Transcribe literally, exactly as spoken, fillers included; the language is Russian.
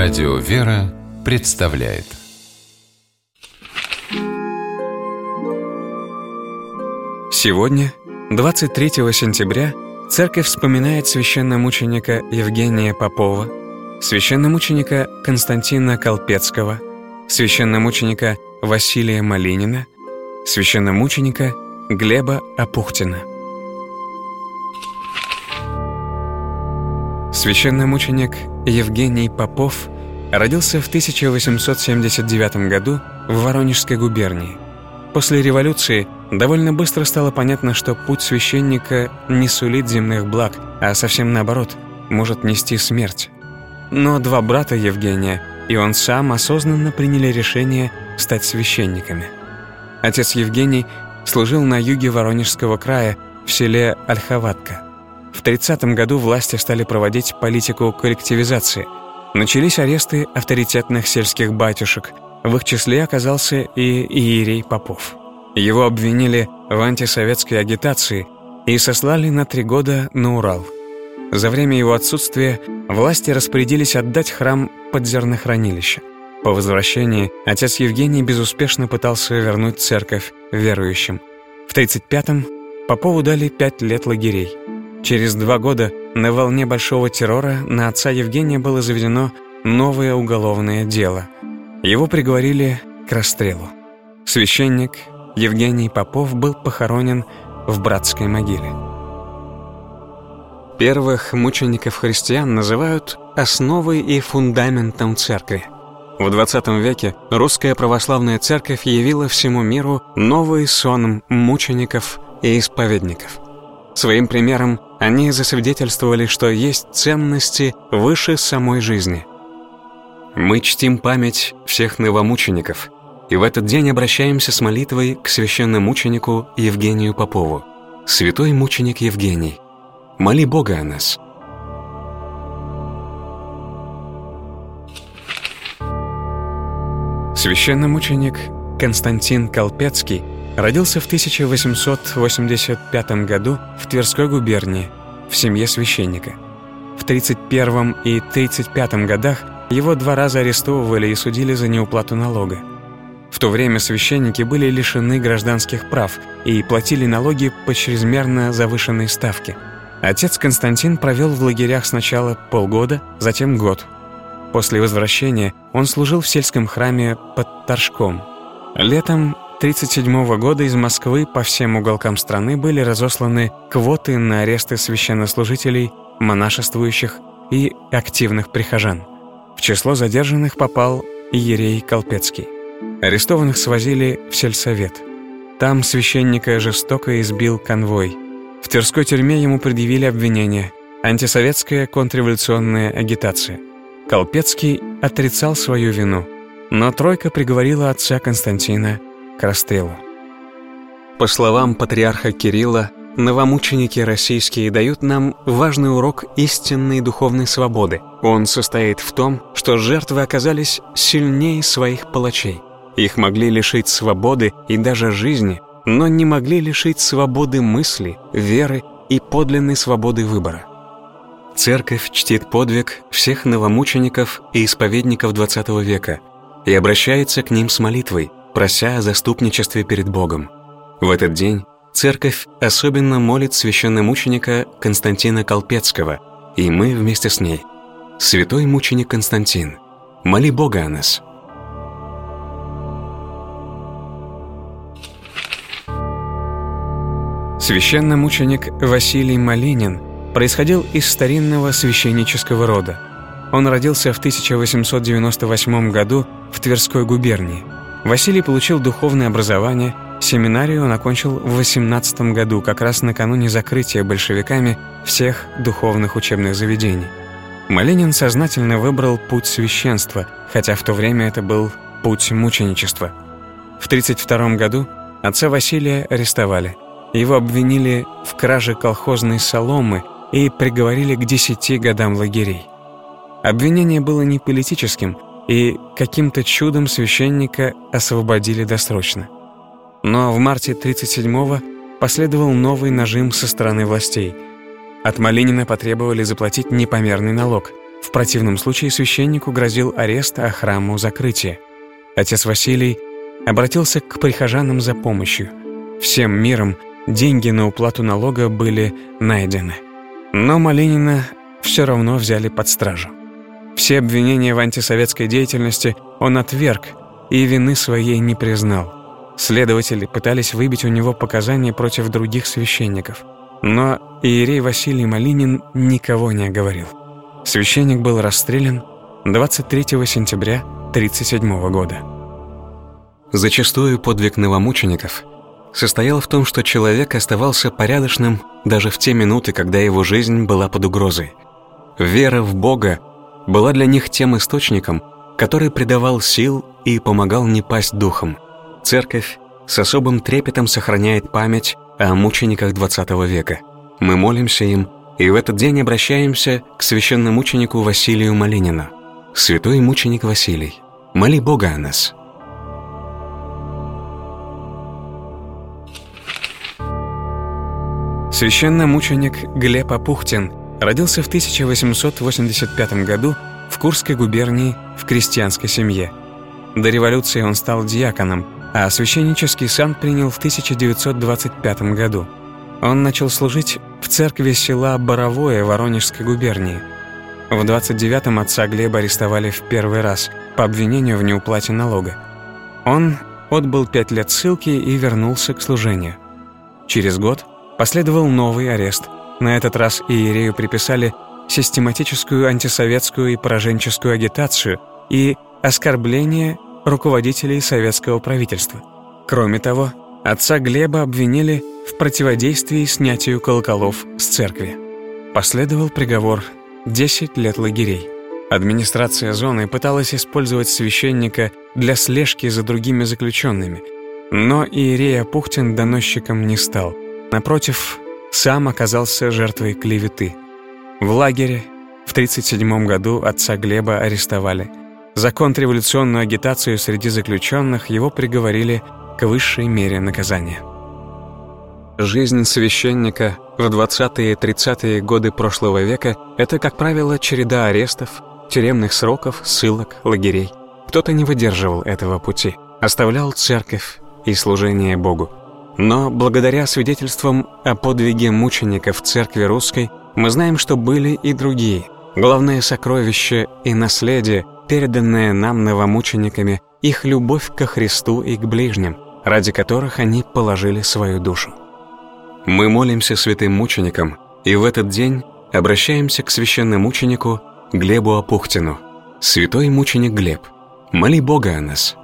Радио «Вера» представляет. Сегодня, двадцать третьего сентября, Церковь вспоминает священномученика Евгения Попова, священномученика Константина Колпецкого, священномученика Василия Малинина, священномученика Глеба Апухтина. Священномученик Евгений Попов родился в тысяча восемьсот семьдесят девятом году в Воронежской губернии. После революции довольно быстро стало понятно, что путь священника не сулит земных благ, а совсем наоборот, может нести смерть. Но два брата Евгения и он сам осознанно приняли решение стать священниками. Отец Евгений служил на юге Воронежского края в селе Ольховатка. В тридцатом году власти стали проводить политику коллективизации. Начались аресты авторитетных сельских батюшек. В их числе оказался и иерей Попов. Его обвинили в антисоветской агитации и сослали на три года на Урал. За время его отсутствия власти распорядились отдать храм под зернохранилище. По возвращении отец Евгений безуспешно пытался вернуть церковь верующим. В тридцать пятом Попову дали пять лет лагерей. Через два года на волне большого террора на отца Евгения было заведено новое уголовное дело. Его приговорили к расстрелу. Священник Евгений Попов был похоронен в братской могиле. Первых мучеников-христиан называют основой и фундаментом церкви. В двадцатом веке русская православная церковь явила всему миру новый сон мучеников и исповедников. Своим примером они засвидетельствовали, что есть ценности выше самой жизни. Мы чтим память всех новомучеников и в этот день обращаемся с молитвой к священномученику Евгению Попову. Святой мученик Евгений, моли Бога о нас. Священномученик Константин Колпецкий родился в тысяча восемьсот восемьдесят пятом году в Тверской губернии в семье священника. В тридцать первом и тридцать пятом годах его два раза арестовывали и судили за неуплату налога. В то время священники были лишены гражданских прав и платили налоги по чрезмерно завышенной ставке. Отец Константин провел в лагерях сначала полгода, затем год. После возвращения он служил в сельском храме под Торжком. Летом тридцать седьмого года из Москвы по всем уголкам страны были разосланы квоты на аресты священнослужителей, монашествующих и активных прихожан. В число задержанных попал иерей Колпецкий. Арестованных свозили в сельсовет. Там священника жестоко избил конвой. В Тверской тюрьме ему предъявили обвинение «Антисоветская контрреволюционная агитация». Колпецкий отрицал свою вину, но тройка приговорила отца Константина к расстрелу. По словам патриарха Кирилла, новомученики российские дают нам важный урок истинной духовной свободы. Он состоит в том, что жертвы оказались сильнее своих палачей. Их могли лишить свободы и даже жизни, но не могли лишить свободы мысли, веры и подлинной свободы выбора. Церковь чтит подвиг всех новомучеников и исповедников двадцатого века и обращается к ним с молитвой, прося о заступничестве перед Богом. В этот день Церковь особенно молит священномученика Константина Колпецкого, и мы вместе с ней. Святой мученик Константин, моли Бога о нас. Священномученик Василий Малинин происходил из старинного священнического рода. Он родился в тысяча восемьсот девяносто восьмом году в Тверской губернии. Василий получил духовное образование, семинарию он окончил в восемнадцатом году, как раз накануне закрытия большевиками всех духовных учебных заведений. Малинин сознательно выбрал путь священства, хотя в то время это был путь мученичества. В тридцать втором году отца Василия арестовали. Его обвинили в краже колхозной соломы и приговорили к десяти годам лагерей. Обвинение было не политическим, и каким-то чудом священника освободили досрочно. Но в марте тридцать седьмого последовал новый нажим со стороны властей. От Малинина потребовали заплатить непомерный налог. В противном случае священнику грозил арест, а храму закрытие. Отец Василий обратился к прихожанам за помощью. Всем миром деньги на уплату налога были найдены. Но Малинина все равно взяли под стражу. Все обвинения в антисоветской деятельности он отверг и вины своей не признал. Следователи пытались выбить у него показания против других священников. Но иерей Василий Малинин никого не оговорил. Священник был расстрелян двадцать третьего сентября тысяча девятьсот тридцать седьмого года. Зачастую подвиг новомучеников состоял в том, что человек оставался порядочным даже в те минуты, когда его жизнь была под угрозой. Вера в Бога была для них тем источником, который придавал сил и помогал не пасть духом. Церковь с особым трепетом сохраняет память о мучениках двадцатого века. Мы молимся им и в этот день обращаемся к священномученику Василию Малинину. Святой мученик Василий, моли Бога о нас. Священномученик Глеб Апухтин родился в тысяча восемьсот восемьдесят пятом году в Курской губернии в крестьянской семье. До революции он стал диаконом, а священнический сан принял в тысяча девятьсот двадцать пятом году. Он начал служить в церкви села Боровое Воронежской губернии. В двадцать девятом отца Глеба арестовали в первый раз по обвинению в неуплате налога. Он отбыл пять лет ссылки и вернулся к служению. Через год последовал новый арест. На этот раз иерею приписали систематическую антисоветскую и пораженческую агитацию и оскорбление руководителей советского правительства. Кроме того, отца Глеба обвинили в противодействии снятию колоколов с церкви. Последовал приговор десять лет лагерей. Администрация зоны пыталась использовать священника для слежки за другими заключенными, но иерей Апухтин доносчиком не стал. Напротив, сам оказался жертвой клеветы. В лагере в тридцать седьмом году отца Глеба арестовали. За контрреволюционную агитацию среди заключенных его приговорили к высшей мере наказания. Жизнь священника в двадцатые и тридцатые годы прошлого века – это, как правило, череда арестов, тюремных сроков, ссылок, лагерей. Кто-то не выдерживал этого пути, оставлял церковь и служение Богу. Но благодаря свидетельствам о подвиге мучеников в церкви русской мы знаем, что были и другие. Главное сокровище и наследие, переданное нам новомучениками, их любовь ко Христу и к ближним, ради которых они положили свою душу. Мы молимся святым мученикам и в этот день обращаемся к священномученику Глебу Апухтину. Святой мученик Глеб, моли Бога о нас.